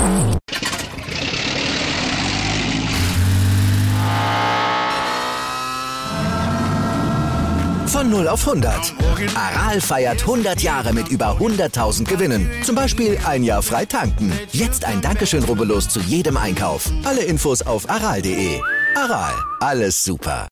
Von 0 auf 100. Aral feiert 100 Jahre mit über 100.000 Gewinnen. Zum Beispiel ein Jahr frei tanken. Jetzt ein Dankeschön, rubbellos zu jedem Einkauf. Alle Infos auf aral.de. Aral, alles super.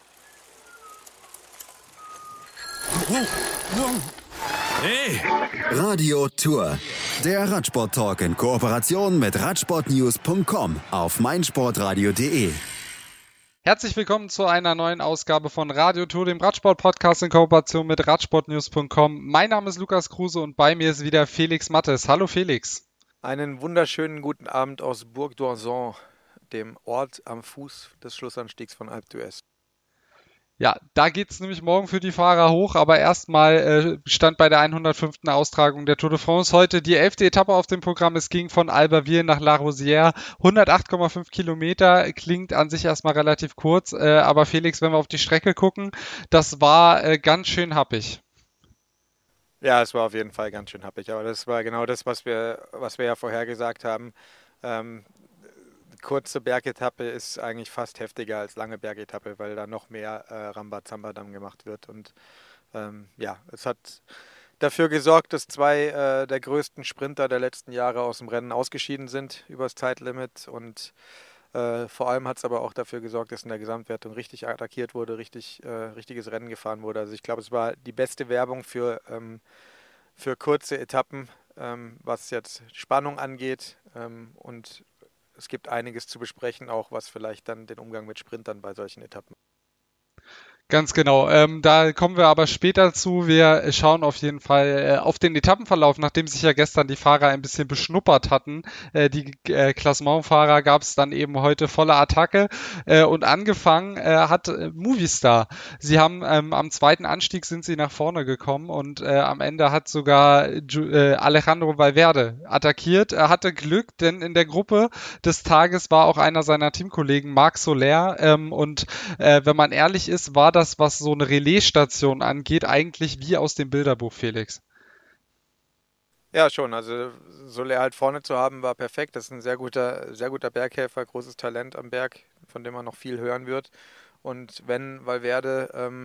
Hey! Radio Tour. Der Radsport-Talk in Kooperation mit Radsportnews.com auf meinsportradio.de. Herzlich willkommen zu einer neuen Ausgabe von Radio Tour, dem Radsport-Podcast in Kooperation mit Radsportnews.com. Mein Name ist Lukas Kruse und bei mir ist wieder Felix Mattes. Hallo Felix. Einen wunderschönen guten Abend aus Bourg d'Oisans, dem Ort am Fuß des Schlussanstiegs von Alpe d'Huez. Ja, da geht's nämlich morgen für die Fahrer hoch, aber erstmal stand bei der 105. Austragung der Tour de France heute die 11. Etappe auf dem Programm. Es ging von Albertville nach La Rosière, 108,5 Kilometer, klingt an sich erstmal relativ kurz, aber Felix, wenn wir auf die Strecke gucken, das war ganz schön happig. Ja, es war auf jeden Fall ganz schön happig, aber das war genau das, was wir ja vorher gesagt haben. Kurze Bergetappe ist eigentlich fast heftiger als lange Bergetappe, weil da noch mehr Rambazamba dann gemacht wird. Und es hat dafür gesorgt, dass zwei der größten Sprinter der letzten Jahre aus dem Rennen ausgeschieden sind übers Zeitlimit. Und vor allem hat es aber auch dafür gesorgt, dass in der Gesamtwertung richtig attackiert wurde, richtiges Rennen gefahren wurde. Also ich glaube, es war die beste Werbung für kurze Etappen, was jetzt Spannung angeht, und es gibt einiges zu besprechen, auch was vielleicht dann den Umgang mit Sprintern bei solchen Etappen. Ganz genau. Da kommen wir aber später zu. Wir schauen auf jeden Fall auf den Etappenverlauf, nachdem sich ja gestern die Fahrer ein bisschen beschnuppert hatten. Die Klassementfahrer gab es dann eben heute volle Attacke und angefangen hat Movistar. Sie haben am zweiten Anstieg sind sie nach vorne gekommen und am Ende hat sogar Alejandro Valverde attackiert. Er hatte Glück, denn in der Gruppe des Tages war auch einer seiner Teamkollegen, Marc Soler, und wenn man ehrlich ist, war das, was so eine Relaisstation angeht, eigentlich wie aus dem Bilderbuch, Felix. Ja, schon. Also Soler halt vorne zu haben, war perfekt. Das ist ein sehr guter Berghelfer, großes Talent am Berg, von dem man noch viel hören wird. Und wenn Valverde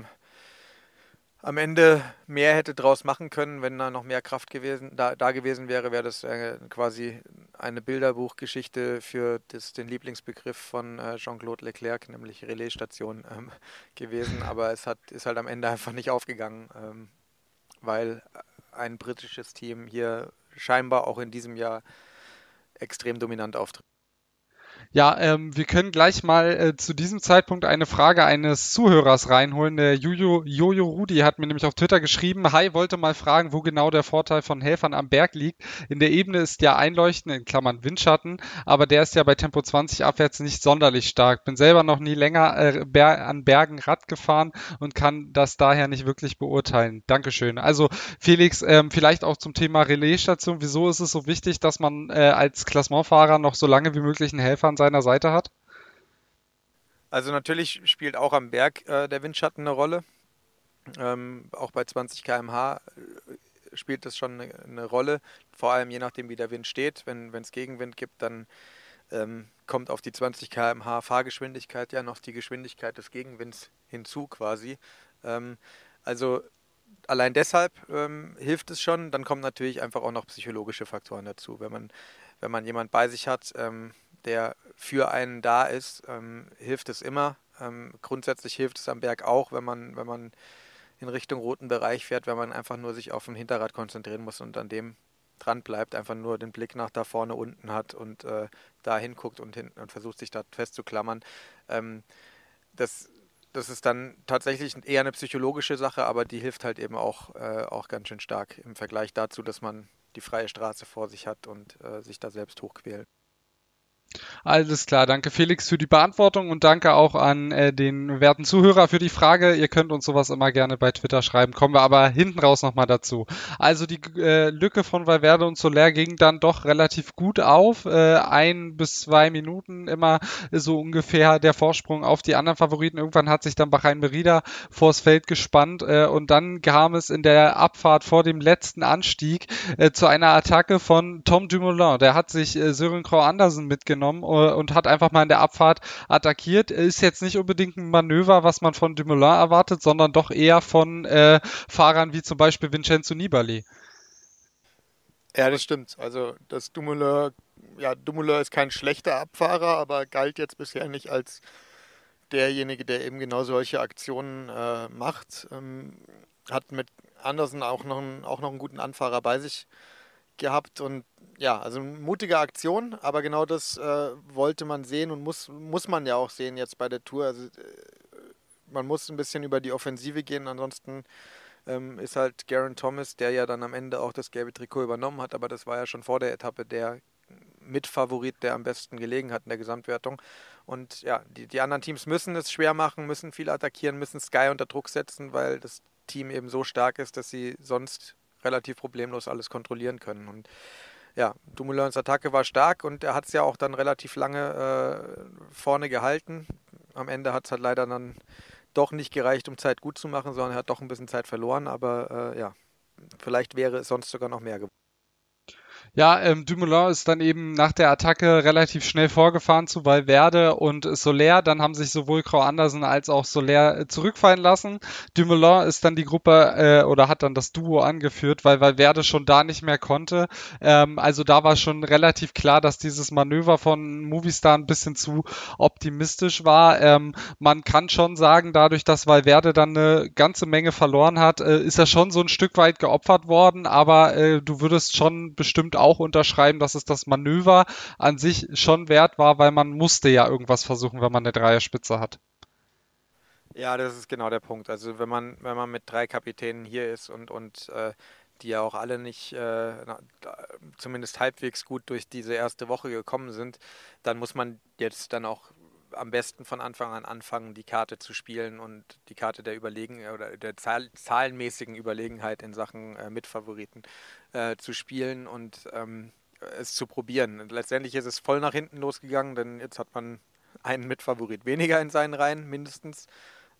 am Ende mehr hätte draus machen können, wenn da noch mehr Kraft da gewesen wäre, wäre das quasi eine Bilderbuchgeschichte für den Lieblingsbegriff von Jean-Claude Leclerc, nämlich Relaisstation gewesen. Aber ist halt am Ende einfach nicht aufgegangen, weil ein britisches Team hier scheinbar auch in diesem Jahr extrem dominant auftritt. Ja, wir können gleich mal zu diesem Zeitpunkt eine Frage eines Zuhörers reinholen. Der Jojo Rudi hat mir nämlich auf Twitter geschrieben, hi, wollte mal fragen, wo genau der Vorteil von Helfern am Berg liegt. In der Ebene ist ja Einleuchten, in Klammern Windschatten, aber der ist ja bei Tempo 20 abwärts nicht sonderlich stark. Bin selber noch nie länger an Bergen Rad gefahren und kann das daher nicht wirklich beurteilen. Dankeschön. Also Felix, vielleicht auch zum Thema Relaisstation. Wieso ist es so wichtig, dass man als Klassementfahrer noch so lange wie möglich einen Helfer an seiner Seite hat? Also natürlich spielt auch am Berg der Windschatten eine Rolle. Auch bei 20 km/h spielt das schon eine Rolle. Vor allem je nachdem, wie der Wind steht. Wenn es Gegenwind gibt, dann kommt auf die 20 km/h Fahrgeschwindigkeit ja noch die Geschwindigkeit des Gegenwinds hinzu quasi. Also allein deshalb hilft es schon. Dann kommen natürlich einfach auch noch psychologische Faktoren dazu. Wenn man jemand bei sich hat, der für einen da ist, hilft es immer. Grundsätzlich hilft es am Berg auch, wenn man in Richtung roten Bereich fährt, wenn man einfach nur sich auf ein Hinterrad konzentrieren muss und an dem dran bleibt, einfach nur den Blick nach da vorne unten hat und da hinguckt und versucht sich da festzuklammern. Das ist dann tatsächlich eher eine psychologische Sache, aber die hilft halt eben auch ganz schön stark im Vergleich dazu, dass man die freie Straße vor sich hat und sich da selbst hochquält. Alles klar, danke Felix für die Beantwortung und danke auch an den werten Zuhörer für die Frage. Ihr könnt uns sowas immer gerne bei Twitter schreiben, kommen wir aber hinten raus nochmal dazu. Also die Lücke von Valverde und Soler ging dann doch relativ gut auf. 1 bis 2 Minuten immer so ungefähr der Vorsprung auf die anderen Favoriten. Irgendwann hat sich dann Bahrain Merida vors Feld gespannt und dann kam es in der Abfahrt vor dem letzten Anstieg zu einer Attacke von Tom Dumoulin. Der hat sich Søren Kragh Andersen mitgenommen und hat einfach mal in der Abfahrt attackiert. Ist jetzt nicht unbedingt ein Manöver, was man von Dumoulin erwartet, sondern doch eher von Fahrern wie zum Beispiel Vincenzo Nibali. Ja, das stimmt. Also das Dumoulin ist kein schlechter Abfahrer, aber galt jetzt bisher nicht als derjenige, der eben genau solche Aktionen macht. Hat mit Andersen auch noch einen guten Anfahrer bei sich gehabt und ja, also eine mutige Aktion, aber genau das wollte man sehen und muss man ja auch sehen jetzt bei der Tour. Also man muss ein bisschen über die Offensive gehen, ansonsten ist halt Geraint Thomas, der ja dann am Ende auch das gelbe Trikot übernommen hat, aber das war ja schon vor der Etappe der Mitfavorit, der am besten gelegen hat in der Gesamtwertung. Und ja, die anderen Teams müssen es schwer machen, müssen viel attackieren, müssen Sky unter Druck setzen, weil das Team eben so stark ist, dass sie sonst relativ problemlos alles kontrollieren können. Und ja, Dumoulins Attacke war stark und er hat es ja auch dann relativ lange vorne gehalten. Am Ende hat es halt leider dann doch nicht gereicht, um Zeit gut zu machen, sondern er hat doch ein bisschen Zeit verloren, aber ja, vielleicht wäre es sonst sogar noch mehr geworden. Ja, Dumoulin ist dann eben nach der Attacke relativ schnell vorgefahren zu Valverde und Soler. Dann haben sich sowohl Kragh Andersen als auch Soler zurückfallen lassen. Dumoulin ist dann die Gruppe oder hat dann das Duo angeführt, weil Valverde schon da nicht mehr konnte. Also da war schon relativ klar, dass dieses Manöver von Movistar ein bisschen zu optimistisch war. Man kann schon sagen, dadurch, dass Valverde dann eine ganze Menge verloren hat, ist er schon so ein Stück weit geopfert worden, aber du würdest schon bestimmt auch unterschreiben, dass es das Manöver an sich schon wert war, weil man musste ja irgendwas versuchen, wenn man eine Dreierspitze hat. Ja, das ist genau der Punkt. Also wenn man mit 3 Kapitänen hier ist und die ja auch alle nicht zumindest halbwegs gut durch diese erste Woche gekommen sind, dann muss man jetzt dann auch am besten von Anfang an anfangen, die Karte zu spielen und die Karte der oder der zahlenmäßigen Überlegenheit in Sachen Mitfavoriten zu spielen und es zu probieren. Und letztendlich ist es voll nach hinten losgegangen, denn jetzt hat man einen Mitfavorit weniger in seinen Reihen, mindestens.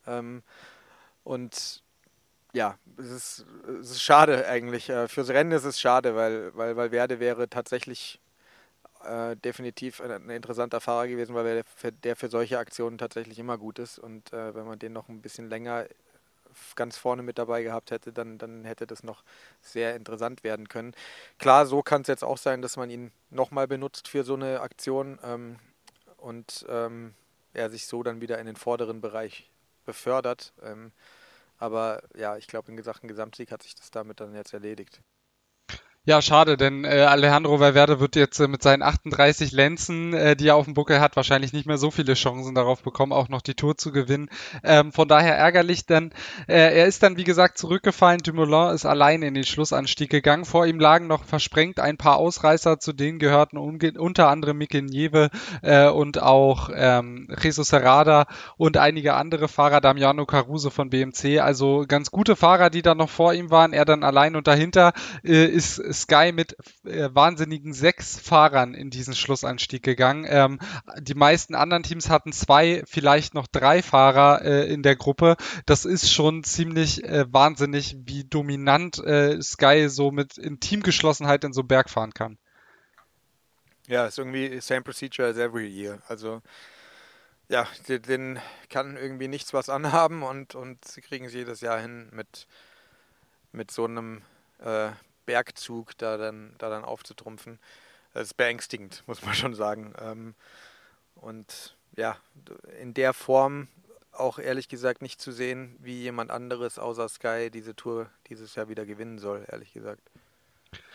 Und ja, es ist schade eigentlich. Fürs Rennen ist es schade, weil Valverde wäre tatsächlich definitiv ein interessanter Fahrer gewesen, weil der für solche Aktionen tatsächlich immer gut ist. Und wenn man den noch ein bisschen länger ganz vorne mit dabei gehabt hätte, dann hätte das noch sehr interessant werden können. Klar, so kann es jetzt auch sein, dass man ihn nochmal benutzt für so eine Aktion und er sich so dann wieder in den vorderen Bereich befördert. Aber ja, ich glaube, in Sachen Gesamtsieg hat sich das damit dann jetzt erledigt. Ja, schade, denn Alejandro Valverde wird jetzt mit seinen 38 Lenzen, die er auf dem Buckel hat, wahrscheinlich nicht mehr so viele Chancen darauf bekommen, auch noch die Tour zu gewinnen. Von daher ärgerlich, denn er ist dann, wie gesagt, zurückgefallen. Dumoulin ist allein in den Schlussanstieg gegangen. Vor ihm lagen noch versprengt ein paar Ausreißer, zu denen gehörten unter anderem Mikel Nieve und auch Jesus Herrada und einige andere Fahrer, Damiano Caruso von BMC. Also ganz gute Fahrer, die dann noch vor ihm waren. Er dann allein und dahinter ist Sky mit wahnsinnigen 6 Fahrern in diesen Schlussanstieg gegangen. Die meisten anderen Teams hatten 2, vielleicht noch 3 Fahrer in der Gruppe. Das ist schon ziemlich wahnsinnig, wie dominant Sky so mit in Teamgeschlossenheit in so einen Berg fahren kann. Ja, ist irgendwie same procedure as every year. Also ja, den kann irgendwie nichts was anhaben und sie kriegen es jedes Jahr hin mit so einem Bergzug da dann aufzutrumpfen. Das ist beängstigend, muss man schon sagen. Und ja, in der Form auch ehrlich gesagt nicht zu sehen, wie jemand anderes außer Sky diese Tour dieses Jahr wieder gewinnen soll, ehrlich gesagt.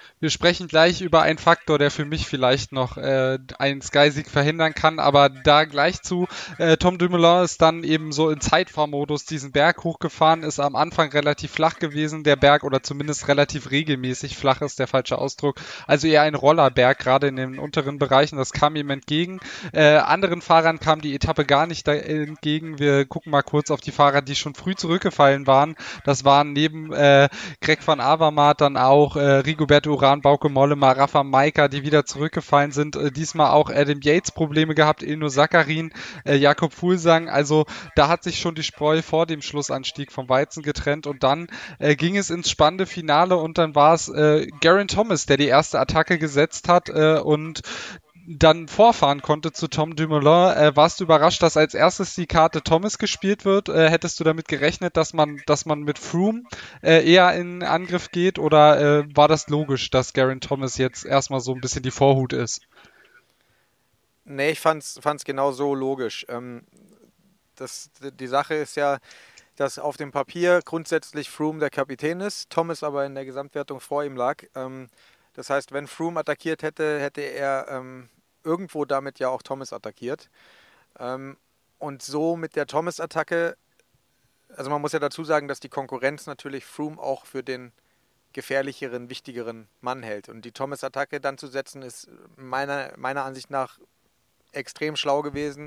Wir sprechen gleich über einen Faktor, der für mich vielleicht noch einen Sky-Sieg verhindern kann, aber da gleich zu. Tom Dumoulin ist dann eben so in Zeitfahrmodus diesen Berg hochgefahren, ist am Anfang relativ flach gewesen, der Berg, oder zumindest relativ regelmäßig, flach ist der falsche Ausdruck, also eher ein Rollerberg, gerade in den unteren Bereichen, das kam ihm entgegen. Anderen Fahrern kam die Etappe gar nicht entgegen. Wir gucken mal kurz auf die Fahrer, die schon früh zurückgefallen waren. Das waren neben Greg van Avermaet dann auch Rigoberto Urán, Bauke Mollema, Rafa Majka, die wieder zurückgefallen sind. Diesmal auch Adam Yates Probleme gehabt, Ilno Saccharin, Jakob Fuglsang. Also da hat sich schon die Spreu vor dem Schlussanstieg vom Weizen getrennt und dann ging es ins spannende Finale und dann war es Geraint Thomas, der die erste Attacke gesetzt hat und dann vorfahren konnte zu Tom Dumoulin. Warst du überrascht, dass als erstes die Karte Thomas gespielt wird? Hättest du damit gerechnet, dass man mit Froome eher in Angriff geht, oder war das logisch, dass Geraint Thomas jetzt erstmal so ein bisschen die Vorhut ist? Nee, ich fand's genau so logisch. Die Sache ist ja, dass auf dem Papier grundsätzlich Froome der Kapitän ist, Thomas aber in der Gesamtwertung vor ihm lag. Das heißt, wenn Froome attackiert hätte, hätte er irgendwo damit ja auch Thomas attackiert. Und so mit der Thomas-Attacke, also man muss ja dazu sagen, dass die Konkurrenz natürlich Froome auch für den gefährlicheren, wichtigeren Mann hält. Und die Thomas-Attacke dann zu setzen, ist meiner Ansicht nach extrem schlau gewesen,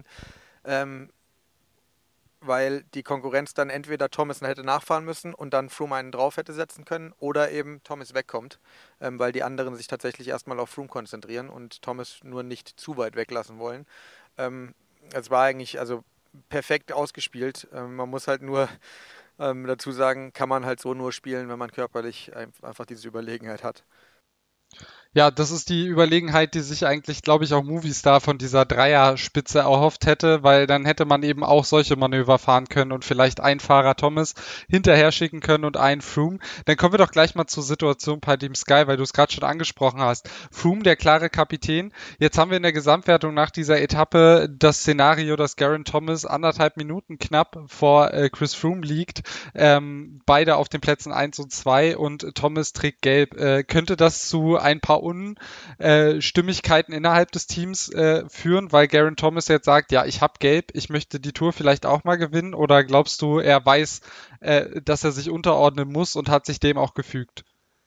weil die Konkurrenz dann entweder Thomas hätte nachfahren müssen und dann Froome einen drauf hätte setzen können oder eben Thomas wegkommt, weil die anderen sich tatsächlich erstmal auf Froome konzentrieren und Thomas nur nicht zu weit weglassen wollen. Es war eigentlich also perfekt ausgespielt. Man muss halt nur dazu sagen, kann man halt so nur spielen, wenn man körperlich einfach diese Überlegenheit hat. Ja, das ist die Überlegenheit, die sich eigentlich, glaube ich, auch Movistar von dieser Dreierspitze erhofft hätte, weil dann hätte man eben auch solche Manöver fahren können und vielleicht einen Fahrer Thomas hinterher schicken können und einen Froome. Dann kommen wir doch gleich mal zur Situation bei Team Sky, weil du es gerade schon angesprochen hast. Froome, der klare Kapitän. Jetzt haben wir in der Gesamtwertung nach dieser Etappe das Szenario, dass Geraint Thomas 1,5 Minuten knapp vor Chris Froome liegt. Beide auf den Plätzen 1 und 2 und Thomas trägt gelb. Könnte das zu ein paar Unstimmigkeiten innerhalb des Teams führen, weil Geraint Thomas jetzt sagt, ja, ich habe gelb, ich möchte die Tour vielleicht auch mal gewinnen, oder glaubst du, er weiß, dass er sich unterordnen muss und hat sich dem auch gefügt?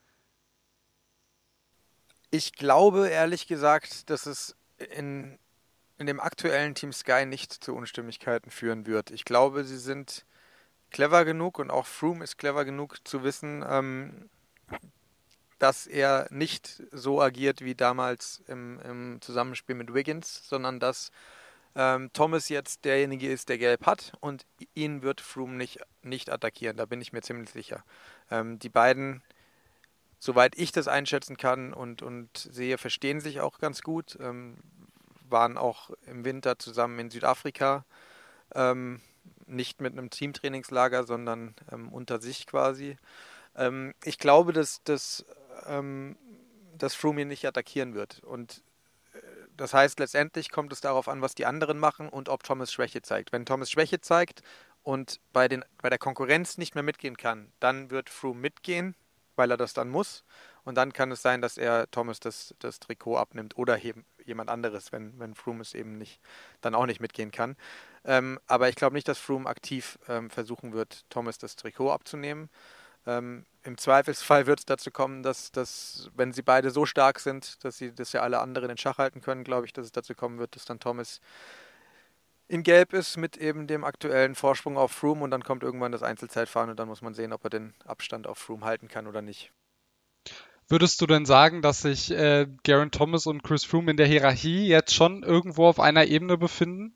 Ich glaube ehrlich gesagt, dass es in dem aktuellen Team Sky nicht zu Unstimmigkeiten führen wird. Ich glaube, sie sind clever genug und auch Froome ist clever genug zu wissen, dass er nicht so agiert wie damals im Zusammenspiel mit Wiggins, sondern dass Thomas jetzt derjenige ist, der gelb hat und ihn wird Froome nicht attackieren, da bin ich mir ziemlich sicher. Die beiden, soweit ich das einschätzen kann und sehe, verstehen sich auch ganz gut, waren auch im Winter zusammen in Südafrika, nicht mit einem Teamtrainingslager, sondern unter sich quasi. Ich glaube, dass Froome ihn nicht attackieren wird. Und das heißt, letztendlich kommt es darauf an, was die anderen machen und ob Thomas Schwäche zeigt. Wenn Thomas Schwäche zeigt und bei der Konkurrenz nicht mehr mitgehen kann, dann wird Froome mitgehen, weil er das dann muss. Und dann kann es sein, dass er Thomas das Trikot abnimmt oder jemand anderes, wenn Froome es eben dann auch nicht mitgehen kann. Aber ich glaube nicht, dass Froome aktiv versuchen wird, Thomas das Trikot abzunehmen. Im Zweifelsfall wird es dazu kommen, dass wenn sie beide so stark sind, dass ja alle anderen in Schach halten können, glaube ich, dass es dazu kommen wird, dass dann Thomas in Gelb ist mit eben dem aktuellen Vorsprung auf Froome und dann kommt irgendwann das Einzelzeitfahren und dann muss man sehen, ob er den Abstand auf Froome halten kann oder nicht. Würdest du denn sagen, dass sich Geraint Thomas und Chris Froome in der Hierarchie jetzt schon irgendwo auf einer Ebene befinden?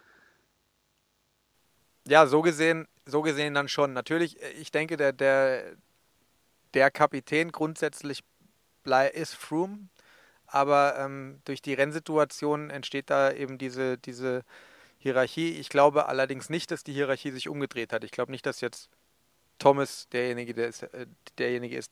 Ja, so gesehen dann schon. Natürlich, ich denke, der Kapitän grundsätzlich ist Froome, aber durch die Rennsituation entsteht da eben diese Hierarchie. Ich glaube allerdings nicht, dass die Hierarchie sich umgedreht hat. Ich glaube nicht, dass jetzt Thomas derjenige ist,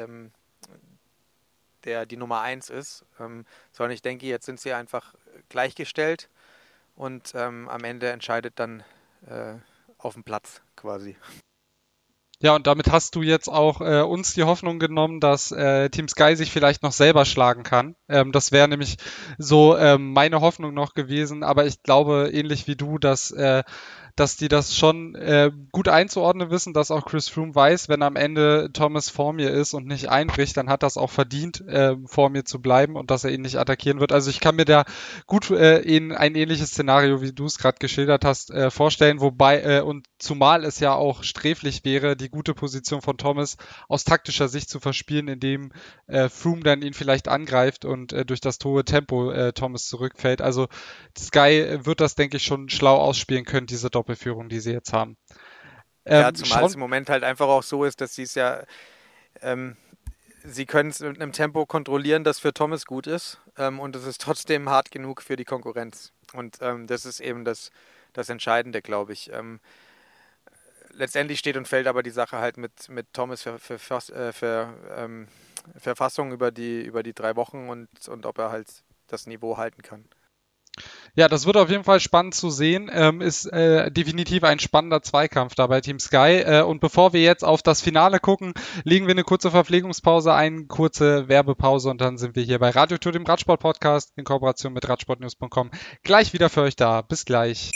der die Nummer 1 ist, sondern ich denke, jetzt sind sie einfach gleichgestellt und am Ende entscheidet dann auf dem Platz quasi. Ja, und damit hast du jetzt auch uns die Hoffnung genommen, dass Team Sky sich vielleicht noch selber schlagen kann. Das wäre nämlich so meine Hoffnung noch gewesen, aber ich glaube, ähnlich wie du, dass die das schon gut einzuordnen wissen, dass auch Chris Froome weiß, wenn am Ende Thomas vor mir ist und nicht einbricht, dann hat das auch verdient, vor mir zu bleiben und dass er ihn nicht attackieren wird. Also ich kann mir da gut ein ähnliches Szenario, wie du es gerade geschildert hast, vorstellen, wobei und zumal es ja auch sträflich wäre, die gute Position von Thomas aus taktischer Sicht zu verspielen, indem Froome dann ihn vielleicht angreift und durch das hohe Tempo Thomas zurückfällt. Also Sky wird das, denke ich, schon schlau ausspielen können, diese Doppelführung, die sie jetzt haben. Ja, zumal es im Moment halt einfach auch so ist, dass sie es ja, sie können es mit einem Tempo kontrollieren, das für Thomas gut ist, und es ist trotzdem hart genug für die Konkurrenz. Und das ist eben das Entscheidende, glaube ich. Letztendlich steht und fällt aber die Sache halt mit Thomas Verfassung über die 3 Wochen und ob er halt das Niveau halten kann. Ja, das wird auf jeden Fall spannend zu sehen. Ist definitiv ein spannender Zweikampf da bei Team Sky. Und bevor wir jetzt auf das Finale gucken, legen wir eine kurze Verpflegungspause ein, kurze Werbepause und dann sind wir hier bei Radio Tour, dem Radsport-Podcast in Kooperation mit Radsportnews.com gleich wieder für euch da. Bis gleich.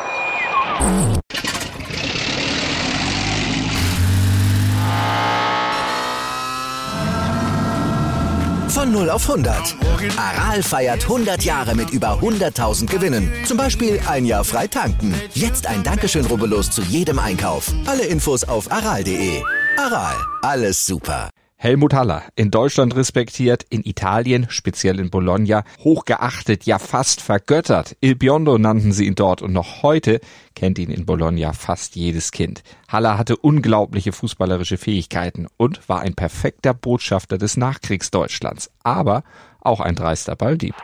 Von 0 auf 100. Aral feiert 100 Jahre mit über 100.000 Gewinnen. Zum Beispiel ein Jahr frei tanken. Jetzt ein Dankeschön, rubbellos zu jedem Einkauf. Alle Infos auf aral.de. Aral, alles super. Helmut Haller, in Deutschland respektiert, in Italien, speziell in Bologna, hochgeachtet, ja fast vergöttert. Il Biondo nannten sie ihn dort und noch heute kennt ihn in Bologna fast jedes Kind. Haller hatte unglaubliche fußballerische Fähigkeiten und war ein perfekter Botschafter des Nachkriegsdeutschlands, aber auch ein dreister Balldieb.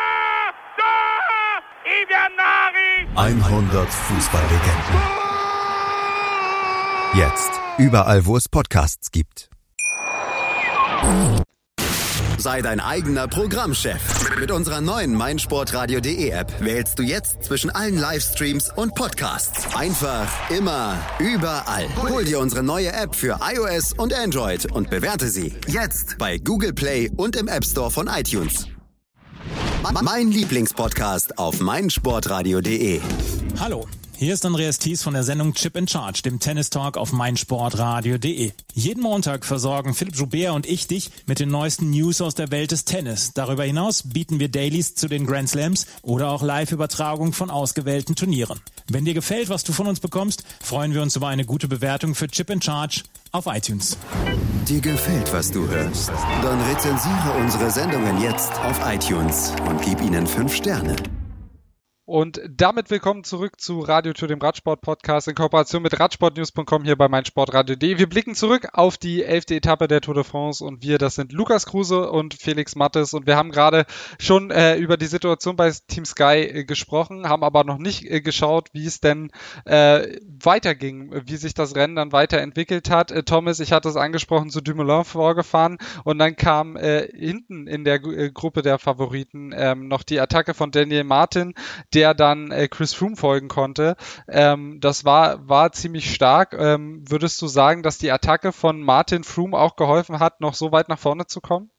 100 Fußballlegenden. Jetzt überall, wo es Podcasts gibt. Sei dein eigener Programmchef. Mit unserer neuen meinsportradio.de App wählst du jetzt zwischen allen Livestreams und Podcasts. Einfach, immer, überall. Hol dir unsere neue App für iOS und Android und bewerte sie jetzt bei Google Play und im App Store von iTunes. Mein Lieblingspodcast auf meinsportradio.de. Hallo, hier ist Andreas Thies von der Sendung Chip in Charge, dem Tennis-Talk auf meinsportradio.de. Jeden Montag versorgen Philipp Joubert und ich dich mit den neuesten News aus der Welt des Tennis. Darüber hinaus bieten wir Dailies zu den Grand Slams oder auch Live-Übertragung von ausgewählten Turnieren. Wenn dir gefällt, was du von uns bekommst, freuen wir uns über eine gute Bewertung für Chip in Charge auf iTunes. Dir gefällt, was du hörst? Dann rezensiere unsere Sendungen jetzt auf iTunes und gib ihnen 5 Sterne. Und damit willkommen zurück zu Radio Tour, dem Radsport-Podcast in Kooperation mit Radsportnews.com hier bei meinsportradio.de. Wir blicken zurück auf die 11. Etappe der Tour de France und das sind Lukas Kruse und Felix Mattes. Und wir haben gerade schon über die Situation bei Team Sky gesprochen, haben aber noch nicht geschaut, wie es denn weiterging, wie sich das Rennen dann weiterentwickelt hat. Thomas, ich hatte es angesprochen, zu Dumoulin vorgefahren und dann kam hinten in der Gruppe der Favoriten noch die Attacke von Daniel Martin, der dann Chris Froome folgen konnte. Das war ziemlich stark. Würdest du sagen, dass die Attacke von Martin Froome auch geholfen hat, noch so weit nach vorne zu kommen?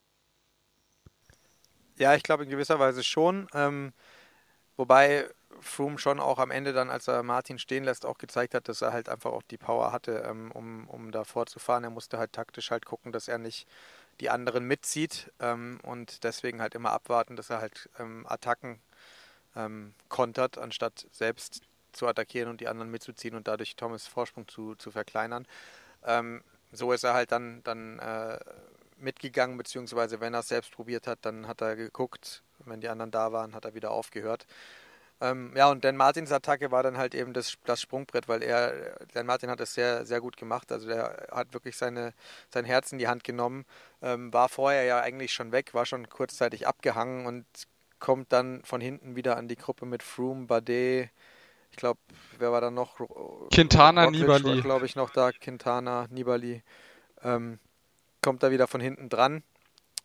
Ja, ich glaube in gewisser Weise schon. Wobei Froome schon auch am Ende dann, als er Martin stehen lässt, auch gezeigt hat, dass er halt einfach auch die Power hatte, um da vorzufahren. Er musste halt taktisch halt gucken, dass er nicht die anderen mitzieht und deswegen halt immer abwarten, dass er halt Attacken kontert, anstatt selbst zu attackieren und die anderen mitzuziehen und dadurch Thomas' Vorsprung zu verkleinern. So ist er halt dann mitgegangen, beziehungsweise wenn er es selbst probiert hat, dann hat er geguckt, wenn die anderen da waren, hat er wieder aufgehört. Und Dan Martins Attacke war dann halt eben das Sprungbrett, weil Dan Martin hat es sehr, sehr gut gemacht. Also der hat wirklich sein Herz in die Hand genommen, war vorher ja eigentlich schon weg, war schon kurzzeitig abgehangen und kommt dann von hinten wieder an die Gruppe mit Froome, Bardet, ich glaube, wer war da noch? Quintana, Roglic Nibali. glaube ich noch da, Quintana, Nibali, kommt da wieder von hinten dran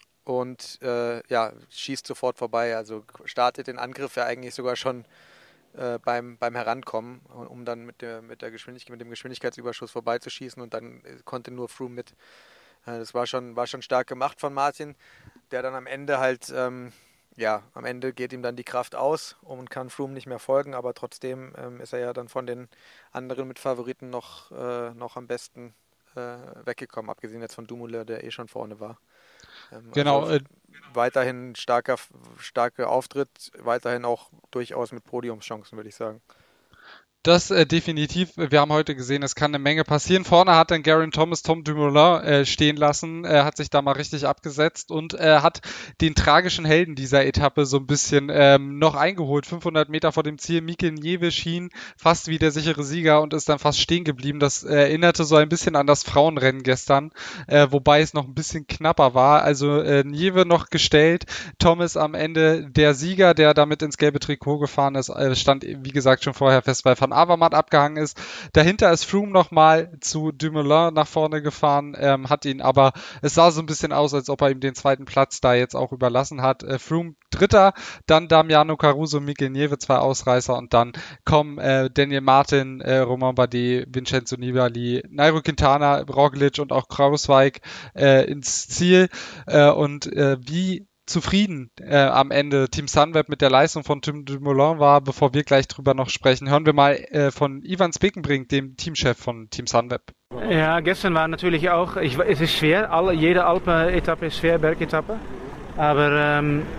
und schießt sofort vorbei, also startet den Angriff ja eigentlich sogar schon beim Herankommen, um dann mit dem Geschwindigkeitsüberschuss vorbeizuschießen, und dann konnte nur Froome mit. Das war schon stark gemacht von Martin, der dann am Ende halt, am Ende geht ihm dann die Kraft aus und kann Froome nicht mehr folgen, aber trotzdem ist er ja dann von den anderen Mitfavoriten noch am besten weggekommen, abgesehen jetzt von Dumoulin, der schon vorne war. Genau. Also weiterhin starker Auftritt, weiterhin auch durchaus mit Podiumschancen, würde ich sagen. Das definitiv. Wir haben heute gesehen, es kann eine Menge passieren. Vorne hat dann Geraint Thomas Tom Dumoulin stehen lassen, hat sich da mal richtig abgesetzt und hat den tragischen Helden dieser Etappe so ein bisschen noch eingeholt. 500 Meter vor dem Ziel. Mikel Nieve schien fast wie der sichere Sieger und ist dann fast stehen geblieben. Das erinnerte so ein bisschen an das Frauenrennen gestern, wobei es noch ein bisschen knapper war. Also Nieve noch gestellt, Thomas am Ende der Sieger, der damit ins gelbe Trikot gefahren ist, stand wie gesagt schon vorher fest, weil Van Avermaet abgehangen ist. Dahinter ist Froome nochmal zu Dumoulin nach vorne gefahren, hat ihn aber, es sah so ein bisschen aus, als ob er ihm den zweiten Platz da jetzt auch überlassen hat. Froome Dritter, dann Damiano Caruso, Mikel Nieve, 2 Ausreißer und dann kommen Daniel Martin, Romain Bardet, Vincenzo Nibali, Nairo Quintana, Roglic und auch Kruijswijk ins Ziel und wie zufrieden am Ende Team Sunweb mit der Leistung von Tom Dumoulin war, bevor wir gleich drüber noch sprechen. Hören wir mal von Ivan Spekenbrink, dem Teamchef von Team Sunweb. Ja, gestern war natürlich auch, es ist schwer, jede Alpe-Etappe ist schwer, Bergetappe, aber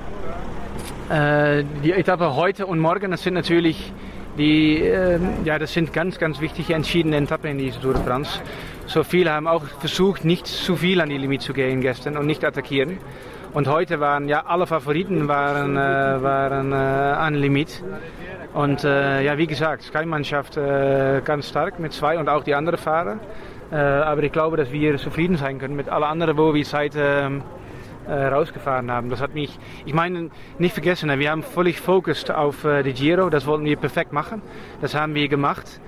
die Etappe heute und morgen, das sind natürlich das sind ganz, ganz wichtige, entschiedene Etappen in dieser Tour de France. So viele haben auch versucht, nicht zu viel an die Limit zu gehen gestern und nicht attackieren. Und heute waren alle Favoriten waren an Limit. Und wie gesagt, Sky-Mannschaft ganz stark mit 2 und auch die anderen Fahrer. Aber ich glaube, dass wir zufrieden sein können mit allen anderen, wo wir seit rausgefahren haben. Das hat mich, ich meine, nicht vergessen, wir haben völlig fokussiert auf die Giro, das wollten wir perfekt machen. Das haben wir gemacht.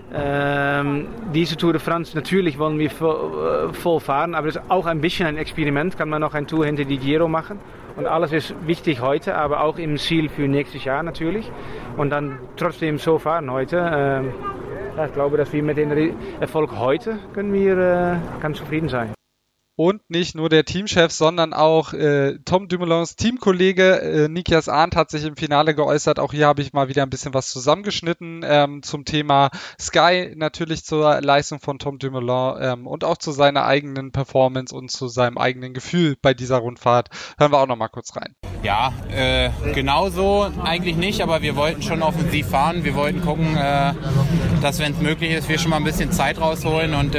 Diese Tour de France, natürlich wollen wir voll fahren, aber das ist auch ein bisschen ein Experiment, kann man noch ein Tour hinter die Giro machen. Und alles ist wichtig heute, aber auch im Ziel für nächstes Jahr natürlich. Und dann trotzdem so fahren heute. Ich glaube, dass wir mit dem Erfolg heute ganz zufrieden sein. Und nicht nur der Teamchef, sondern auch Tom Dumoulins Teamkollege Nikias Arndt hat sich im Finale geäußert. Auch hier habe ich mal wieder ein bisschen was zusammengeschnitten zum Thema Sky, natürlich zur Leistung von Tom Dumoulin und auch zu seiner eigenen Performance und zu seinem eigenen Gefühl bei dieser Rundfahrt. Hören wir auch noch mal kurz rein. Ja, genauso eigentlich nicht, aber wir wollten schon offensiv fahren. Wir wollten gucken, dass, wenn es möglich ist, wir schon mal ein bisschen Zeit rausholen. Und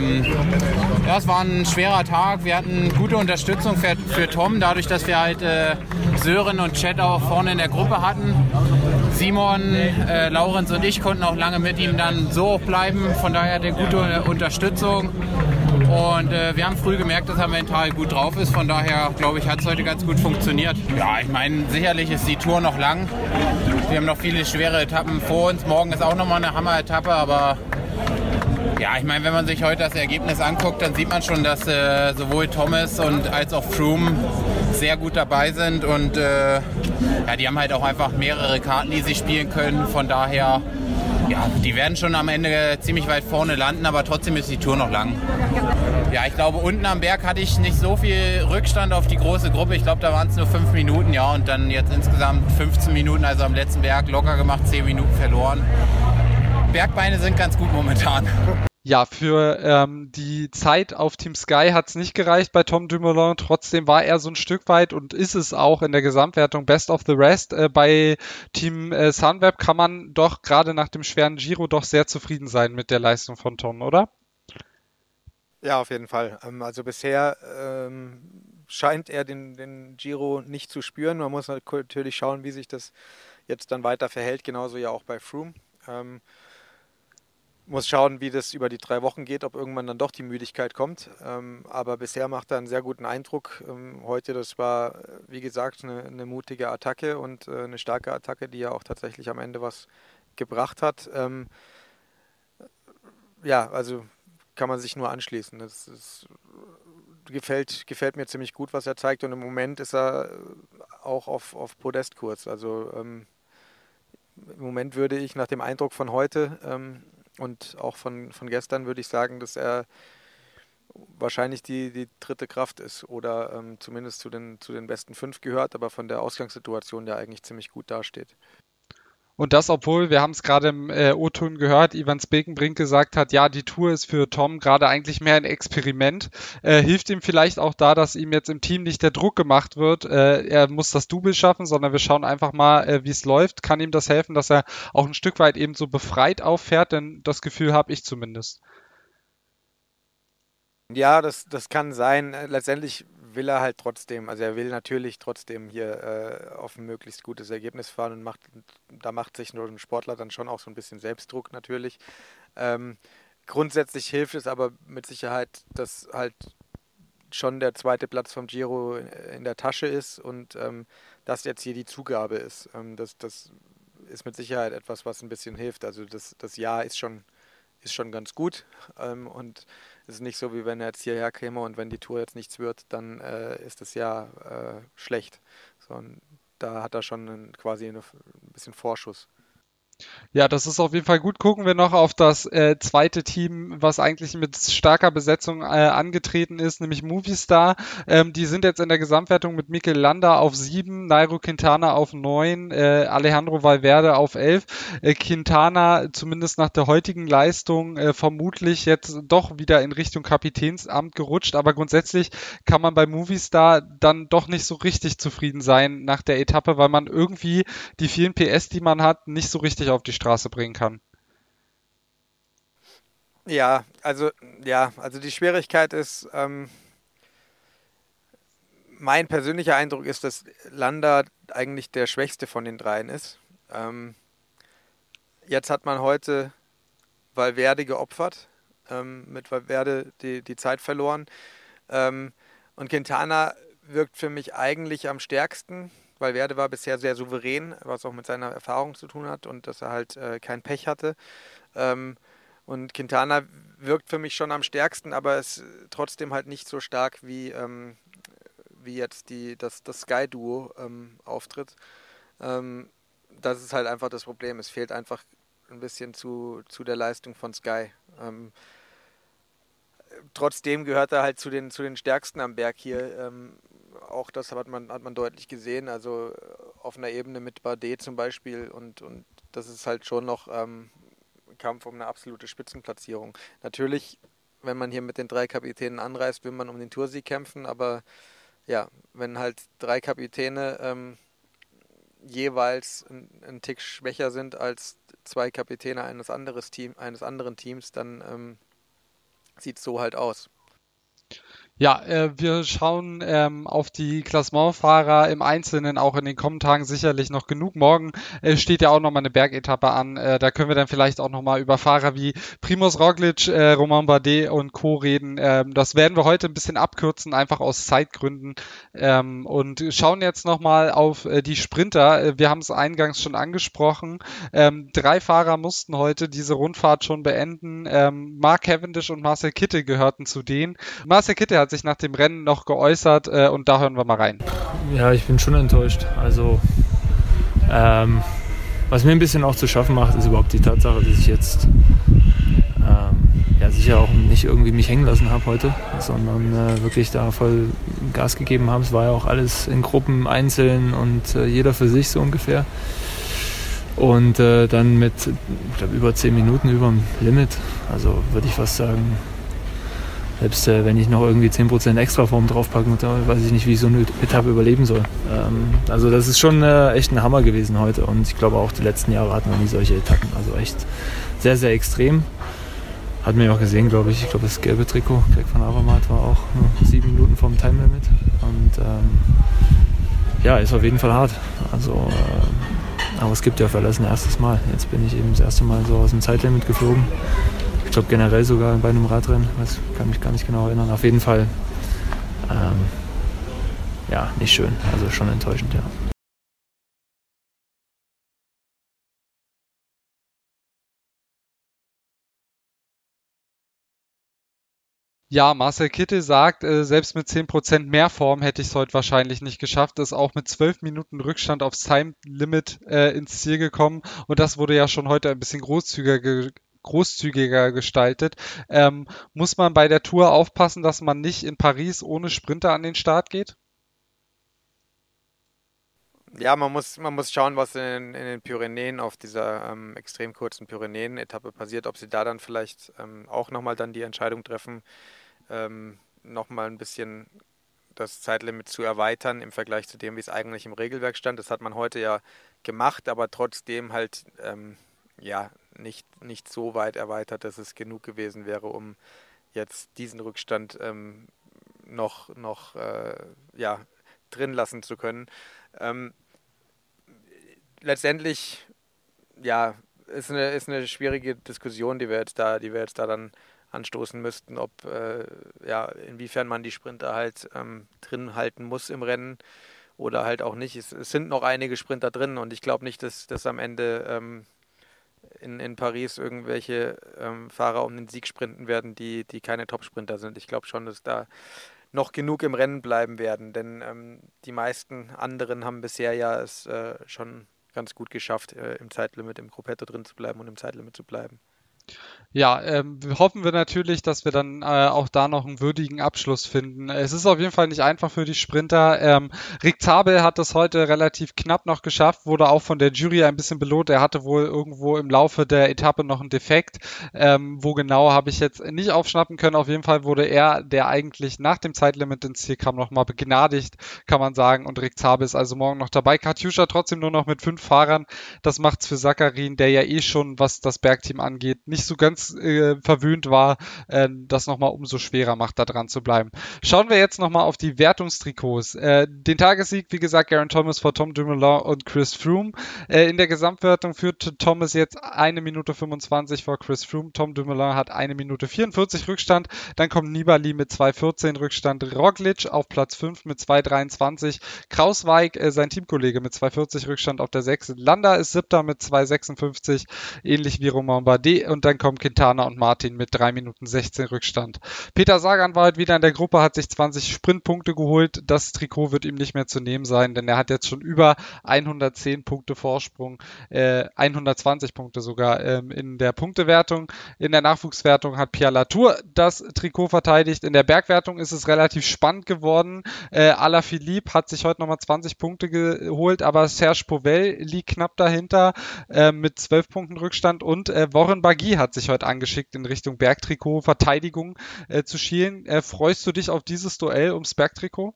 es war ein schwerer Tag. Wir hatten gute Unterstützung für Tom, dadurch, dass wir halt Sören und Chet auch vorne in der Gruppe hatten. Simon, Laurenz und ich konnten auch lange mit ihm dann so hoch bleiben. Von daher hatte er gute Unterstützung. Und wir haben früh gemerkt, dass er mental gut drauf ist. Von daher, glaube ich, hat es heute ganz gut funktioniert. Ja, ich meine, sicherlich ist die Tour noch lang. Wir haben noch viele schwere Etappen vor uns. Morgen ist auch nochmal eine Hammer-Etappe, aber ja, ich meine, wenn man sich heute das Ergebnis anguckt, dann sieht man schon, dass sowohl Thomas als auch Froome sehr gut dabei sind und die haben halt auch einfach mehrere Karten, die sie spielen können. Von daher, ja, die werden schon am Ende ziemlich weit vorne landen, aber trotzdem ist die Tour noch lang. Ja, ich glaube, unten am Berg hatte ich nicht so viel Rückstand auf die große Gruppe. Ich glaube, da waren es nur 5 Minuten, ja, und dann jetzt insgesamt 15 Minuten, also am letzten Berg locker gemacht, 10 Minuten verloren. Bergbeine sind ganz gut momentan. Ja, für die Zeit auf Team Sky hat es nicht gereicht bei Tom Dumoulin. Trotzdem war er so ein Stück weit und ist es auch in der Gesamtwertung Best of the Rest. Bei Team Sunweb kann man doch gerade nach dem schweren Giro doch sehr zufrieden sein mit der Leistung von Tom, oder? Ja, auf jeden Fall. Also bisher scheint er den Giro nicht zu spüren. Man muss natürlich schauen, wie sich das jetzt dann weiter verhält. Genauso ja auch bei Froome. Muss schauen, wie das über die 3 Wochen geht, ob irgendwann dann doch die Müdigkeit kommt. Aber bisher macht er einen sehr guten Eindruck. Heute, das war, wie gesagt, eine mutige Attacke und eine starke Attacke, die ja auch tatsächlich am Ende was gebracht hat. Also kann man sich nur anschließen. Das gefällt mir ziemlich gut, was er zeigt. Und im Moment ist er auch auf Podestkurs. Also Im Moment würde ich nach dem Eindruck von heute und auch von gestern würde ich sagen, dass er wahrscheinlich die dritte Kraft ist oder zumindest zu den besten 5 gehört, aber von der Ausgangssituation ja eigentlich ziemlich gut dasteht. Und das, obwohl, wir haben es gerade im O-Ton gehört, Ivan Spekenbrink gesagt hat, ja, die Tour ist für Tom gerade eigentlich mehr ein Experiment. Hilft ihm vielleicht auch da, dass ihm jetzt im Team nicht der Druck gemacht wird, er muss das Double schaffen, sondern wir schauen einfach mal, wie es läuft. Kann ihm das helfen, dass er auch ein Stück weit eben so befreit auffährt? Denn das Gefühl habe ich zumindest. Ja, das kann sein. Letztendlich will er halt trotzdem, also er will natürlich trotzdem hier auf ein möglichst gutes Ergebnis fahren und da macht sich nur ein Sportler dann schon auch so ein bisschen Selbstdruck natürlich. Grundsätzlich hilft es aber mit Sicherheit, dass halt schon der zweite Platz vom Giro in der Tasche ist und das jetzt hier die Zugabe ist. Das ist mit Sicherheit etwas, was ein bisschen hilft. Also das Jahr ist schon ganz gut und es ist nicht so, wie wenn er jetzt hierher käme und wenn die Tour jetzt nichts wird, dann ist das Jahr schlecht. So, und da hat er schon quasi ein bisschen Vorschuss. Ja, das ist auf jeden Fall gut. Gucken wir noch auf das zweite Team, was eigentlich mit starker Besetzung angetreten ist, nämlich Movistar. Die sind jetzt in der Gesamtwertung mit Mikel Landa auf 7, Nairo Quintana auf 9, Alejandro Valverde auf 11. Quintana, zumindest nach der heutigen Leistung, vermutlich jetzt doch wieder in Richtung Kapitänsamt gerutscht. Aber grundsätzlich kann man bei Movistar dann doch nicht so richtig zufrieden sein nach der Etappe, weil man irgendwie die vielen PS, die man hat, nicht so richtig auf die Straße bringen kann. Ja, also die Schwierigkeit ist, mein persönlicher Eindruck ist, dass Landa eigentlich der schwächste von den dreien ist. Jetzt hat man heute Valverde geopfert, mit Valverde die Zeit verloren. Und Quintana wirkt für mich eigentlich am stärksten. Valverde war bisher sehr souverän, was auch mit seiner Erfahrung zu tun hat und dass er halt kein Pech hatte. Und Quintana wirkt für mich schon am stärksten, aber ist trotzdem halt nicht so stark wie jetzt das Sky-Duo auftritt. Das ist halt einfach das Problem. Es fehlt einfach ein bisschen zu der Leistung von Sky. Trotzdem gehört er halt zu den Stärksten am Berg hier. Auch das hat man deutlich gesehen. Also auf einer Ebene mit Bardet zum Beispiel. Und das ist halt schon noch Kampf um eine absolute Spitzenplatzierung. Natürlich, wenn man hier mit den 3 Kapitänen anreist, will man um den Toursieg kämpfen. Aber ja, wenn halt 3 Kapitäne jeweils einen Tick schwächer sind als 2 Kapitäne eines anderen Teams, dann sieht es so halt aus. Ja, wir schauen auf die Klassementfahrer im Einzelnen auch in den kommenden Tagen sicherlich noch genug. Morgen steht ja auch nochmal eine Bergetappe an. Da können wir dann vielleicht auch nochmal über Fahrer wie Primož Roglič, Romain Bardet und Co. reden. Das werden wir heute ein bisschen abkürzen, einfach aus Zeitgründen. Und schauen jetzt nochmal auf die Sprinter. Wir haben es eingangs schon angesprochen. 3 Fahrer mussten heute diese Rundfahrt schon beenden. Mark Cavendish und Marcel Kittel gehörten zu denen. Marcel Kittel hat sich nach dem Rennen noch geäußert und da hören wir mal rein. Ja, ich bin schon enttäuscht. Also was mir ein bisschen auch zu schaffen macht, ist überhaupt die Tatsache, dass ich jetzt sicher auch nicht irgendwie mich hängen lassen habe heute, sondern wirklich da voll Gas gegeben habe. Es war ja auch alles in Gruppen, einzeln und jeder für sich so ungefähr. Und dann mit, ich glaube, über 10 Minuten über dem Limit, also würde ich fast sagen, selbst wenn ich noch irgendwie 10% Extraform draufpacken, weiß ich nicht, wie ich so eine Etappe überleben soll. Also das ist schon echt ein Hammer gewesen heute und ich glaube auch die letzten Jahre hatten wir nie solche Etappen. Also echt sehr, sehr extrem. Hat man ja auch gesehen, glaube ich. Ich glaube, das gelbe Trikot, Greg van Avermaet, war auch nur 7 Minuten vom Time Limit. Und ist auf jeden Fall hart. Also, aber es gibt ja Verlassen erstes Mal. Jetzt bin ich eben das erste Mal so aus dem Zeitlimit geflogen. Ich glaube generell sogar bei einem Radrennen, das kann mich gar nicht genau erinnern. Auf jeden Fall, nicht schön, also schon enttäuschend, ja. Ja, Marcel Kittel sagt, selbst mit 10% mehr Form hätte ich es heute wahrscheinlich nicht geschafft. Ist auch mit 12 Minuten Rückstand aufs Time-Limit ins Ziel gekommen. Und das wurde ja schon heute ein bisschen großzügiger gestaltet. Muss man bei der Tour aufpassen, dass man nicht in Paris ohne Sprinter an den Start geht? Ja, man muss schauen, was in den Pyrenäen auf dieser extrem kurzen Pyrenäen-Etappe passiert, ob sie da dann vielleicht auch nochmal dann die Entscheidung treffen, nochmal ein bisschen das Zeitlimit zu erweitern im Vergleich zu dem, wie es eigentlich im Regelwerk stand. Das hat man heute ja gemacht, aber trotzdem halt nicht so weit erweitert, dass es genug gewesen wäre, um jetzt diesen Rückstand noch drin lassen zu können. Letztendlich, ja, ist eine schwierige Diskussion, die wir jetzt da dann anstoßen müssten, ob inwiefern man die Sprinter halt drin halten muss im Rennen oder halt auch nicht. Es sind noch einige Sprinter drin und ich glaube nicht, dass am Ende in Paris irgendwelche Fahrer um den Sieg sprinten werden, die keine Top-Sprinter sind. Ich glaube schon, dass da noch genug im Rennen bleiben werden, denn die meisten anderen haben bisher ja es schon ganz gut geschafft, im Zeitlimit, im Gruppetto drin zu bleiben und im Zeitlimit zu bleiben. Ja, hoffen wir natürlich, dass wir dann auch da noch einen würdigen Abschluss finden. Es ist auf jeden Fall nicht einfach für die Sprinter. Rick Zabel hat das heute relativ knapp noch geschafft, wurde auch von der Jury ein bisschen belohnt. Er hatte wohl irgendwo im Laufe der Etappe noch einen Defekt. Wo genau, habe ich jetzt nicht aufschnappen können. Auf jeden Fall wurde er, der eigentlich nach dem Zeitlimit ins Ziel kam, nochmal begnadigt, kann man sagen. Und Rick Zabel ist also morgen noch dabei. Katjuscha trotzdem nur noch mit 5 Fahrern. Das macht's für Sakharin, der ja schon, was das Bergteam angeht, nicht so ganz verwöhnt war, das nochmal umso schwerer macht, da dran zu bleiben. Schauen wir jetzt nochmal auf die Wertungstrikots. Den Tagessieg, wie gesagt, Geraint Thomas vor Tom Dumoulin und Chris Froome. In der Gesamtwertung führt Thomas jetzt 1 Minute 25 vor Chris Froome. Tom Dumoulin hat 1 Minute 44 Rückstand. Dann kommt Nibali mit 2,14 Rückstand. Roglic auf Platz 5 mit 2,23. Krausweig, sein Teamkollege, mit 2,40 Rückstand auf der 6. Landa ist 7. mit 2,56, ähnlich wie Romain Bardet. Und dann kommt Quintana und Martin mit 3 Minuten 16 Rückstand. Peter Sagan war heute wieder in der Gruppe, hat sich 20 Sprintpunkte geholt. Das Trikot wird ihm nicht mehr zu nehmen sein, denn er hat jetzt schon über 110 Punkte Vorsprung, 120 Punkte sogar in der Punktewertung. In der Nachwuchswertung hat Pierre Latour das Trikot verteidigt. In der Bergwertung ist es relativ spannend geworden. Alaphilippe hat sich heute nochmal 20 Punkte geholt, aber Serge Pauvel liegt knapp dahinter mit 12 Punkten Rückstand und Warren Barguil hat sich heute angeschickt, in Richtung Bergtrikot-Verteidigung zu schielen. Freust du dich auf dieses Duell ums Bergtrikot?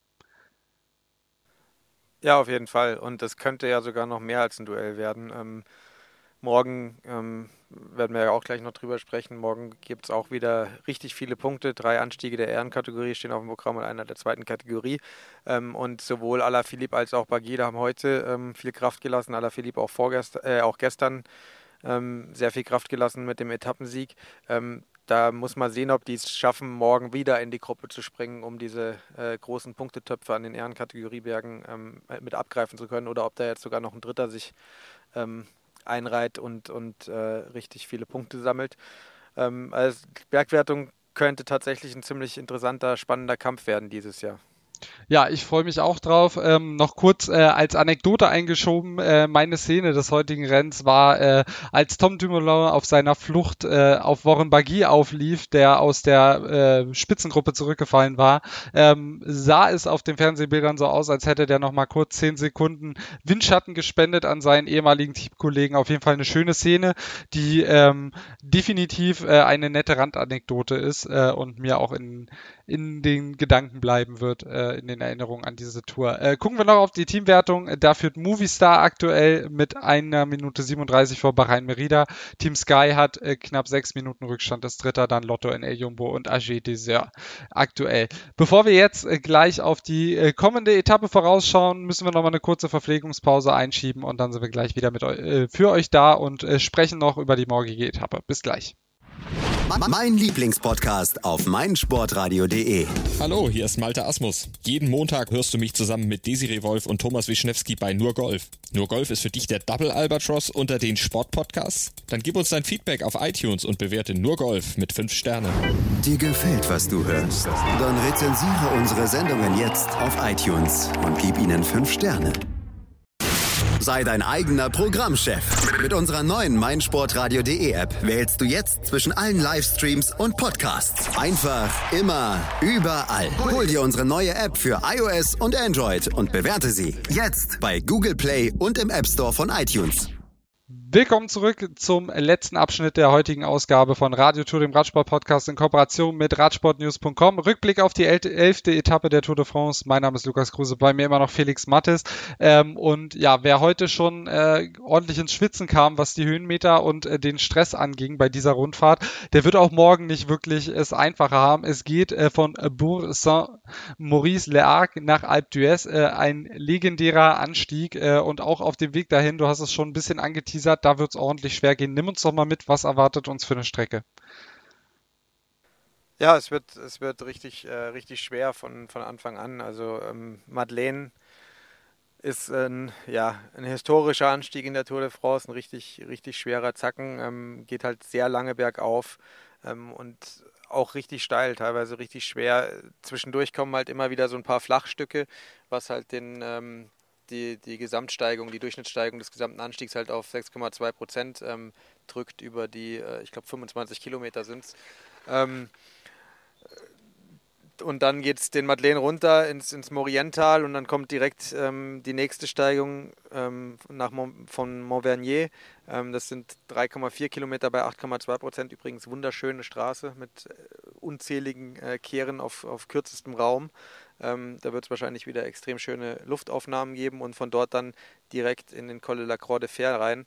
Ja, auf jeden Fall. Und das könnte ja sogar noch mehr als ein Duell werden. Morgen werden wir ja auch gleich noch drüber sprechen. Morgen gibt es auch wieder richtig viele Punkte. 3 Anstiege der Ehrenkategorie stehen auf dem Programm und einer der zweiten Kategorie. Und sowohl Alaphilippe als auch Barguil haben heute viel Kraft gelassen. Alaphilippe auch gestern sehr viel Kraft gelassen mit dem Etappensieg. Da muss man sehen, ob die es schaffen, morgen wieder in die Gruppe zu springen, um diese großen Punktetöpfe an den Ehrenkategoriebergen mit abgreifen zu können, oder ob da jetzt sogar noch ein Dritter sich einreiht und richtig viele Punkte sammelt. Also die Bergwertung könnte tatsächlich ein ziemlich interessanter, spannender Kampf werden dieses Jahr. Ja, ich freue mich auch drauf. Noch kurz als Anekdote eingeschoben, meine Szene des heutigen Rennens war, als Tom Dumoulin auf seiner Flucht auf Warren Barguil auflief, der aus der Spitzengruppe zurückgefallen war, sah es auf den Fernsehbildern so aus, als hätte der nochmal kurz 10 Sekunden Windschatten gespendet an seinen ehemaligen Teamkollegen. Auf jeden Fall eine schöne Szene, die definitiv eine nette Randanekdote ist und mir auch in den Gedanken bleiben wird, in den Erinnerungen an diese Tour. Gucken wir noch auf die Teamwertung. Da führt Movistar aktuell mit 1 Minute 37 vor Bahrain Merida. Team Sky hat knapp 6 Minuten Rückstand. Das Dritte dann Lotto NL Jumbo und AG Desert aktuell. Bevor wir jetzt gleich auf die kommende Etappe vorausschauen, müssen wir nochmal eine kurze Verpflegungspause einschieben und dann sind wir gleich wieder für euch da und sprechen noch über die morgige Etappe. Bis gleich. Mein Lieblingspodcast auf meinsportradio.de. Hallo, hier ist Malte Asmus. Jeden Montag hörst du mich zusammen mit Desiree Wolf und Thomas Wischnewski bei Nur Golf. Nur Golf ist für dich der Double Albatross unter den Sportpodcasts? Dann gib uns dein Feedback auf iTunes und bewerte Nur Golf mit 5 Sternen. Dir gefällt, was du hörst? Dann rezensiere unsere Sendungen jetzt auf iTunes und gib ihnen 5 Sterne. Sei dein eigener Programmchef. Mit unserer neuen meinsportradio.de App wählst du jetzt zwischen allen Livestreams und Podcasts. Einfach, immer, überall. Hol dir unsere neue App für iOS und Android und bewerte sie jetzt bei Google Play und im App Store von iTunes. Willkommen zurück zum letzten Abschnitt der heutigen Ausgabe von Radio Tour, dem Radsport-Podcast in Kooperation mit Radsportnews.com. Rückblick auf die 11. Etappe der Tour de France. Mein Name ist Lukas Kruse, bei mir immer noch Felix Mattes. Und ja, wer heute schon ordentlich ins Schwitzen kam, was die Höhenmeter und den Stress anging bei dieser Rundfahrt, der wird auch morgen nicht wirklich es einfacher haben. Es geht von Bourg-Saint-Maurice-l'Arc nach Alpe d'Huez, ein legendärer Anstieg und auch auf dem Weg dahin, du hast es schon ein bisschen angeteasert, da wird es ordentlich schwer gehen. Nimm uns doch mal mit, was erwartet uns für eine Strecke? Ja, es wird richtig schwer von Anfang an. Also Madeleine ist ein historischer Anstieg in der Tour de France, ein richtig schwerer Zacken, geht halt sehr lange bergauf und auch richtig steil, teilweise richtig schwer. Zwischendurch kommen halt immer wieder so ein paar Flachstücke, was halt die Gesamtsteigung, die Durchschnittssteigung des gesamten Anstiegs halt auf 6,2% drückt über die, ich glaube 25 Kilometer sind es. Und dann geht es den Madeleine runter ins Mauriental und dann kommt direkt die nächste Steigung von Montvernier. Das sind 3,4 Kilometer bei 8,2%. Übrigens wunderschöne Straße mit unzähligen Kehren auf kürzestem Raum. Da wird es wahrscheinlich wieder extrem schöne Luftaufnahmen geben und von dort dann direkt in den Col de la Croix de Fer rein.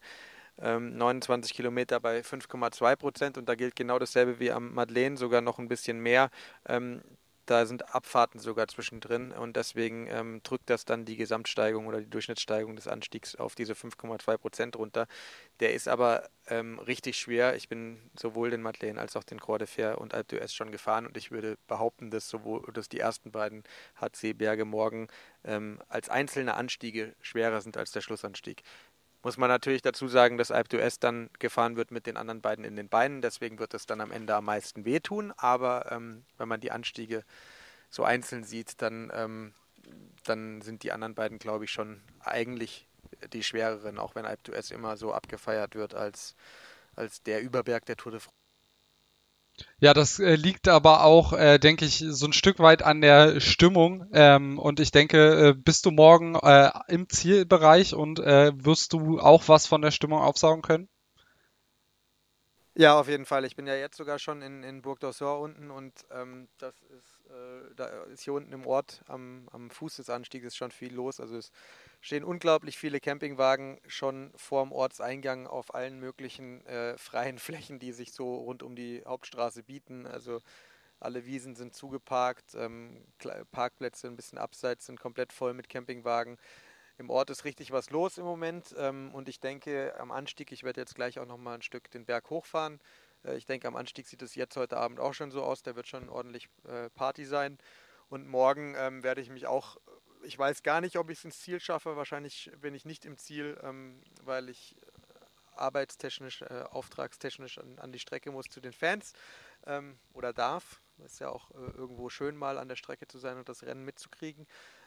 29 Kilometer bei 5,2% und da gilt genau dasselbe wie am Madeleine, sogar noch ein bisschen mehr. Da sind Abfahrten sogar zwischendrin und deswegen drückt das dann die Gesamtsteigung oder die Durchschnittssteigung des Anstiegs auf diese 5,2% runter. Der ist aber richtig schwer. Ich bin sowohl den Madeleine als auch den Croix de Fer und Alpe d'Huez schon gefahren und ich würde behaupten, dass die ersten beiden HC-Berge morgen als einzelne Anstiege schwerer sind als der Schlussanstieg. Muss man natürlich dazu sagen, dass Alpe d'Huez dann gefahren wird mit den anderen beiden in den Beinen. Deswegen wird es dann am Ende am meisten wehtun. Aber wenn man die Anstiege so einzeln sieht, dann sind die anderen beiden, glaube ich, schon eigentlich die schwereren, auch wenn Alpe d'Huez immer so abgefeiert wird als der Überberg der Tour de France. Ja, das liegt aber auch, denke ich, so ein Stück weit an der Stimmung. Und ich denke, bist du morgen im Zielbereich und wirst du auch was von der Stimmung aufsaugen können? Ja, auf jeden Fall. Ich bin ja jetzt sogar schon in Bourg d'Ossor unten und da ist hier unten im Ort am Fuß des Anstiegs ist schon viel los. Also es stehen unglaublich viele Campingwagen schon vorm Ortseingang auf allen möglichen freien Flächen, die sich so rund um die Hauptstraße bieten. Also alle Wiesen sind zugeparkt, Parkplätze ein bisschen abseits sind komplett voll mit Campingwagen. Im Ort ist richtig was los im Moment und ich denke am Anstieg, ich werde jetzt gleich auch nochmal ein Stück den Berg hochfahren. Ich denke am Anstieg sieht es jetzt heute Abend auch schon so aus, der wird schon ordentlich Party sein und morgen werde ich mich auch, ich weiß gar nicht, ob ich es ins Ziel schaffe, wahrscheinlich bin ich nicht im Ziel, weil ich arbeitstechnisch, auftragstechnisch an die Strecke muss zu den Fans oder darf. Das ist ja auch irgendwo schön mal an der Strecke zu sein und das Rennen mitzukriegen.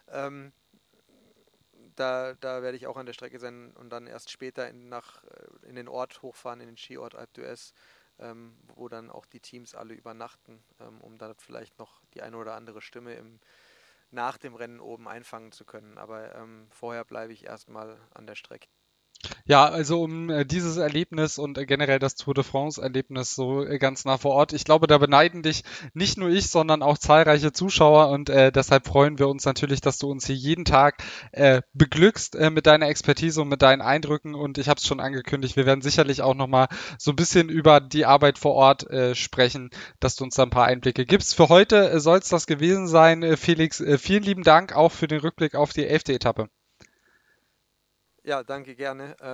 Da werde ich auch an der Strecke sein und dann erst später in den Ort hochfahren, in den Skiort Alpe d'Huez, wo dann auch die Teams alle übernachten, um dann vielleicht noch die eine oder andere Stimme nach dem Rennen oben einfangen zu können. Aber vorher bleibe ich erstmal an der Strecke. Ja, also um dieses Erlebnis und generell das Tour de France-Erlebnis so ganz nah vor Ort. Ich glaube, da beneiden dich nicht nur ich, sondern auch zahlreiche Zuschauer und deshalb freuen wir uns natürlich, dass du uns hier jeden Tag beglückst mit deiner Expertise und mit deinen Eindrücken und ich habe es schon angekündigt, wir werden sicherlich auch nochmal so ein bisschen über die Arbeit vor Ort sprechen, dass du uns da ein paar Einblicke gibst. Für heute soll es das gewesen sein. Felix, vielen lieben Dank auch für den Rückblick auf die 11. Etappe. Ja, danke gerne.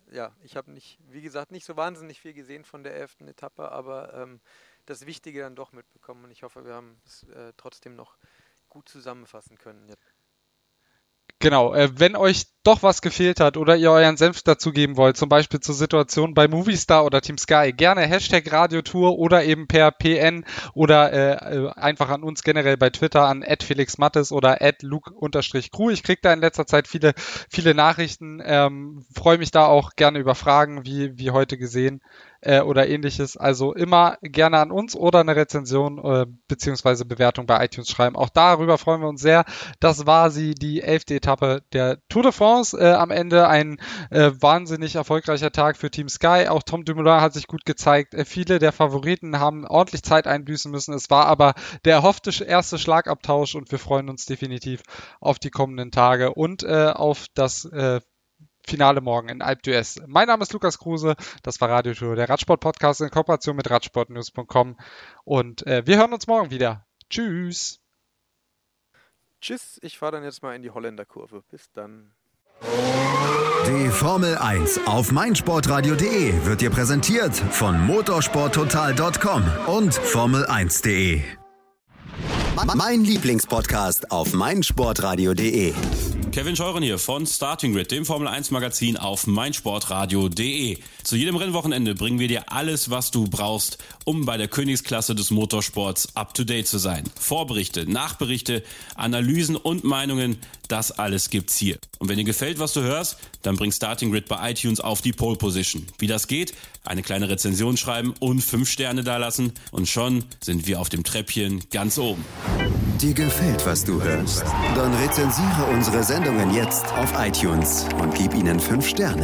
ich habe wie gesagt, nicht so wahnsinnig viel gesehen von der 11. Etappe, aber das Wichtige dann doch mitbekommen und ich hoffe, wir haben es trotzdem noch gut zusammenfassen können. Ja. Genau, wenn euch doch was gefehlt hat oder ihr euren Senf dazugeben wollt, zum Beispiel zur Situation bei Movistar oder Team Sky, gerne Hashtag Radiotour oder eben per PN oder einfach an uns generell bei Twitter an @felixmattes oder @luke_crew. Ich kriege da in letzter Zeit viele Nachrichten, freue mich da auch gerne über Fragen, wie heute gesehen oder ähnliches. Also immer gerne an uns oder eine Rezension beziehungsweise Bewertung bei iTunes schreiben. Auch darüber freuen wir uns sehr. Das war die 11. Etappe der Tour de France. Am Ende ein wahnsinnig erfolgreicher Tag für Team Sky. Auch Tom Dumoulin hat sich gut gezeigt. Viele der Favoriten haben ordentlich Zeit einbüßen müssen. Es war aber der erhoffte erste Schlagabtausch und wir freuen uns definitiv auf die kommenden Tage und auf das Finale morgen in Alpe d'Huez. Mein Name ist Lukas Kruse, das war Radiotour, der Radsport-Podcast in Kooperation mit Radsportnews.com und wir hören uns morgen wieder. Tschüss. Tschüss, ich fahre dann jetzt mal in die Holländerkurve. Bis dann. Die Formel 1 auf meinsportradio.de wird dir präsentiert von motorsporttotal.com und formel1.de. Mein Lieblingspodcast auf meinsportradio.de. Kevin Scheuren hier von Starting Grid, dem Formel 1 Magazin auf meinsportradio.de. Zu jedem Rennwochenende bringen wir dir alles, was du brauchst, um bei der Königsklasse des Motorsports up to date zu sein. Vorberichte, Nachberichte, Analysen und Meinungen, das alles gibt's hier. Und wenn dir gefällt, was du hörst, dann bring Starting Grid bei iTunes auf die Pole Position. Wie das geht? Eine kleine Rezension schreiben und 5 Sterne dalassen und schon sind wir auf dem Treppchen ganz oben. Dir gefällt, was du hörst? Dann rezensiere unsere Sendungen jetzt auf iTunes und gib ihnen 5 Sterne.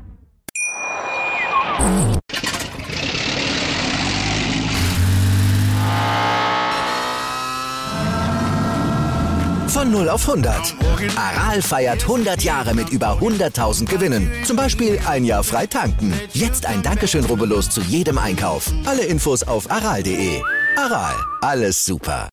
Von 0 auf 100. Aral feiert 100 Jahre mit über 100.000 Gewinnen. Zum Beispiel ein Jahr frei tanken. Jetzt ein Dankeschön, rubbellos zu jedem Einkauf. Alle Infos auf aral.de. Aral, alles super.